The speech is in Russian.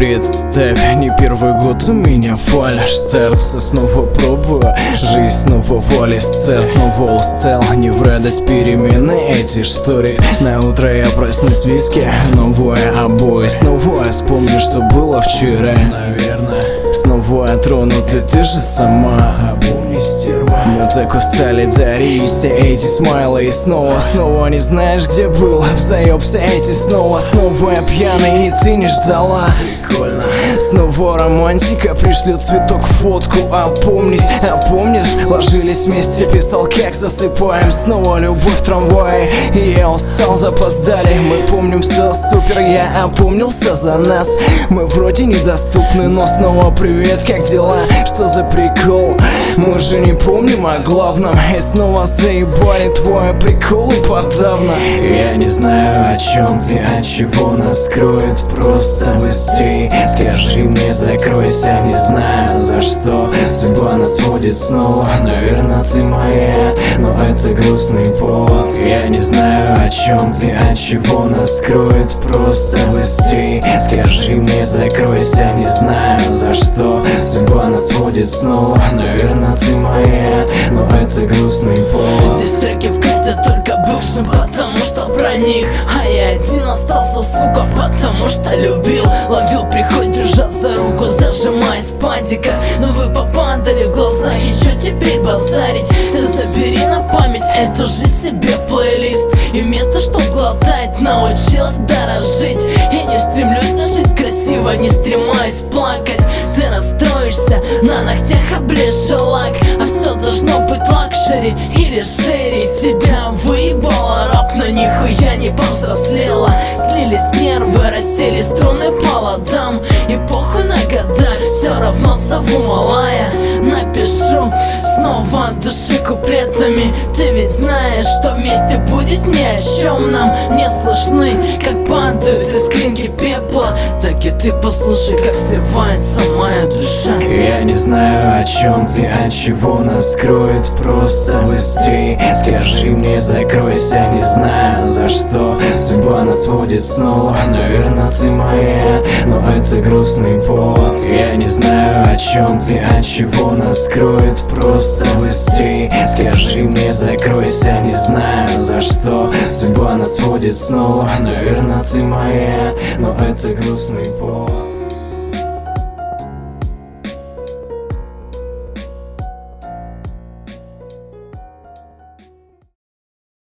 Представь, не первый год у меня фальшстарт. Снова пробую, жизнь снова валистая. Снова устал, не в радость перемены эти штори. На утро я проснусь в виске, новые обои. Снова я вспомню, что было вчера. Наверное, снова я тронут, и ты же сама. Помни, стерва, мы так устали дарить все эти смайлы. И снова не знаешь, где был. Взаебся эти снова я пьяный, и ты не ждала. Прикольно. Снова романтика, пришлет цветок, фотку. Опомнись, помнишь, ложились вместе, писал, как засыпаем. Снова любовь в трамвае, и я устал, запоздали. Мы помним все супер, я опомнился за нас. Мы вроде недоступны, но снова привет, как дела? Что за прикол? Мы же не помним о главном. И снова заебали твои приколы подавно. Я не знаю, о чем ты, от чего нас скроет. Просто быстрей скажи мне, закройся. Не знаю, за что судьба нас водит снова. Наверное, ты моя, но это грустный повод. Я не знаю, о чем ты, от чего нас скроет. Просто быстрей скажи мне, закройся. Не знаю, за что судьба нас водит снова. Наверное, ты моя, но это грустный повод. Здесь треки в кайте только бывшим, потому что про них. А я один остался, сука, потому что любил. Ловил, приходишь за руку, зажимаясь падика. Но вы попадали в глаза, и чё теперь базарить? Ты забери на память эту жизнь себе в плейлист. И вместо чтоб глотать, научилась дорожить. Я не стремлюсь жить красиво, не стремаюсь плакать. Ты расстроишься, на ногтях оближешь лак. А все должно быть лакшери или шерри. Тебя выебало рап, но нихуя не повзрослела. Слились нервы, рассели струны по ладам. И похуй на года, все равно зову малая. Напишу снова от души куплетами. Ты ведь знаешь, что вместе будет ни о чем нам. Не слышны, как падают искринки пепла. Так и ты послушай, как сливается моя душа. Я не знаю, о чем ты, от чего нас скроет. Просто быстрей скажи мне, закройся. Не знаю, за что судьба нас водит снова. Наверное, ты моя, но это грустный повод. Я не знаю, о чем ты, от чего нас скроет. Просто быстрей скажи мне, закройся. Не знаю, за что судьба нас водит снова. Наверное, ты моя, но это грустный повод.